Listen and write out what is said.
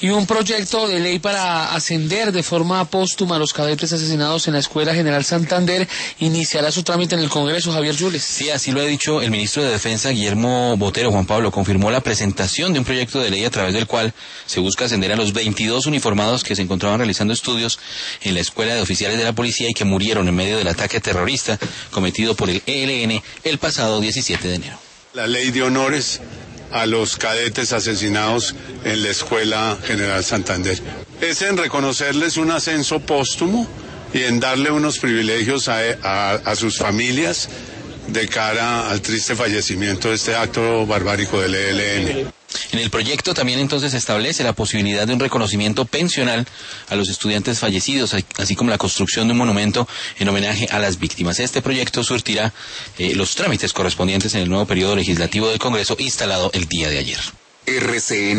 Y un proyecto de ley para ascender de forma póstuma a los cadetes asesinados en la Escuela General Santander iniciará su trámite en el Congreso, Javier Yules. Sí, así lo ha dicho el ministro de Defensa, Guillermo Botero. Juan Pablo confirmó la presentación de un proyecto de ley a través del cual se busca ascender a los 22 uniformados que se encontraban realizando estudios en la Escuela de Oficiales de la Policía y que murieron en medio del ataque terrorista cometido por el ELN el pasado 17 de enero. La ley de honores a los cadetes asesinados en la Escuela General Santander. Es en reconocerles un ascenso póstumo y en darle unos privilegios a sus familias de cara al triste fallecimiento de este acto barbárico del ELN. En el proyecto también entonces se establece la posibilidad de un reconocimiento pensional a los estudiantes fallecidos, así como la construcción de un monumento en homenaje a las víctimas. Este proyecto surtirá los trámites correspondientes en el nuevo periodo legislativo del Congreso instalado el día de ayer. RCN